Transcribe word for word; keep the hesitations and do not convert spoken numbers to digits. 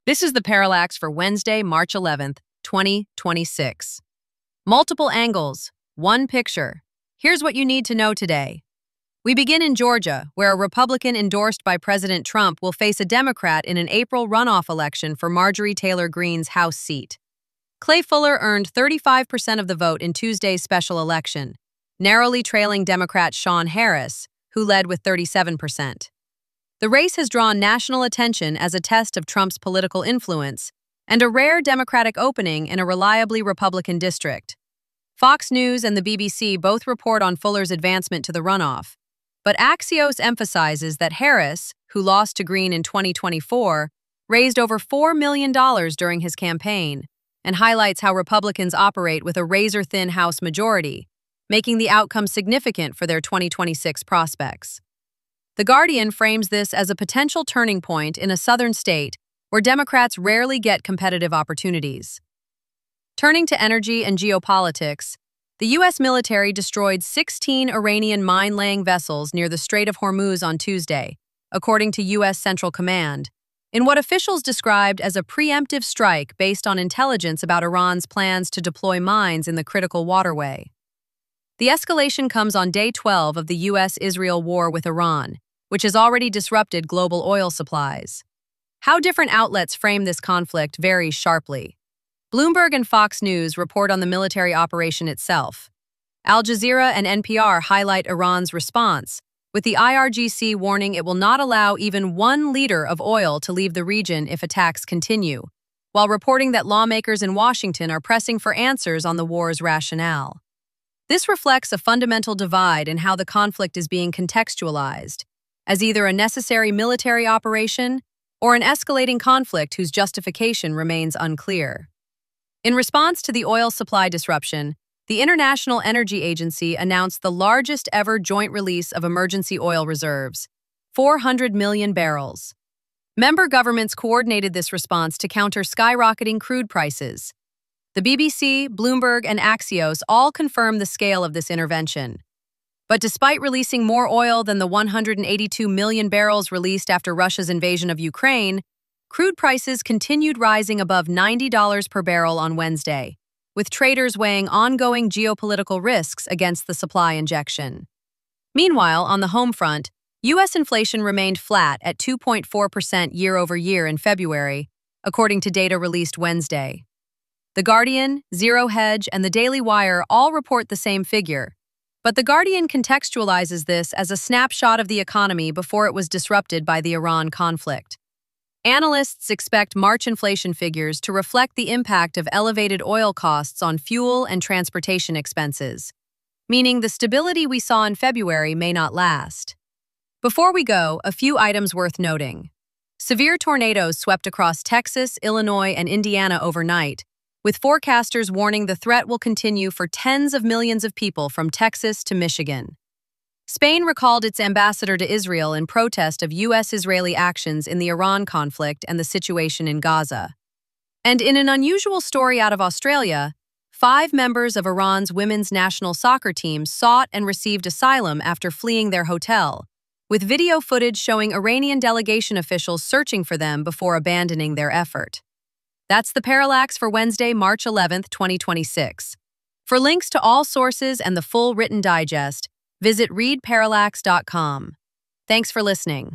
This is the Parallax for Wednesday, March eleventh, twenty twenty-six. Multiple angles, one picture. Here's what you need to know today. We begin in Georgia, where a Republican endorsed by President Trump will face a Democrat in an April runoff election for Marjorie Taylor Greene's House seat. Clay Fuller earned thirty-five percent of the vote in Tuesday's special election, narrowly trailing Democrat Sean Harris, who led with thirty-seven percent. The race has drawn national attention as a test of Trump's political influence and a rare Democratic opening in a reliably Republican district. Fox News and the B B C both report on Fuller's advancement to the runoff, but Axios emphasizes that Harris, who lost to Greene in twenty twenty-four, raised over four million dollars during his campaign and highlights how Republicans operate with a razor-thin House majority, making the outcome significant for their twenty twenty-six prospects. The Guardian frames this as a potential turning point in a southern state where Democrats rarely get competitive opportunities. Turning to energy and geopolitics, the U S military destroyed sixteen Iranian mine-laying vessels near the Strait of Hormuz on Tuesday, according to U S Central Command, in what officials described as a preemptive strike based on intelligence about Iran's plans to deploy mines in the critical waterway. The escalation comes on day twelve of the U S Israel war with Iran, which has already disrupted global oil supplies. How different outlets frame this conflict varies sharply. Bloomberg and Fox News report on the military operation itself. Al Jazeera and N P R highlight Iran's response, with the I R G C warning it will not allow even one liter of oil to leave the region if attacks continue, while reporting that lawmakers in Washington are pressing for answers on the war's rationale. This reflects a fundamental divide in how the conflict is being contextualized, as either a necessary military operation or an escalating conflict whose justification remains unclear. In response to the oil supply disruption, the International Energy Agency announced the largest ever joint release of emergency oil reserves, four hundred million barrels. Member governments coordinated this response to counter skyrocketing crude prices. The B B C, Bloomberg, and Axios all confirm the scale of this intervention. But despite releasing more oil than the one hundred eighty-two million barrels released after Russia's invasion of Ukraine, crude prices continued rising above ninety dollars per barrel on Wednesday, with traders weighing ongoing geopolitical risks against the supply injection. Meanwhile, on the home front, U S inflation remained flat at two point four percent year over year in February, according to data released Wednesday. The Guardian, Zero Hedge, and the Daily Wire all report the same figure, but The Guardian contextualizes this as a snapshot of the economy before it was disrupted by the Iran conflict. Analysts expect March inflation figures to reflect the impact of elevated oil costs on fuel and transportation expenses, meaning the stability we saw in February may not last. Before we go, a few items worth noting. Severe tornadoes swept across Texas, Illinois, and Indiana overnight, with forecasters warning the threat will continue for tens of millions of people from Texas to Michigan. Spain recalled its ambassador to Israel in protest of U S-Israeli actions in the Iran conflict and the situation in Gaza. And in an unusual story out of Australia, five members of Iran's women's national soccer team sought and received asylum after fleeing their hotel, with video footage showing Iranian delegation officials searching for them before abandoning their effort. That's the Parallax for Wednesday, March eleventh, twenty twenty-six. For links to all sources and the full written digest, visit read parallax dot com. Thanks for listening.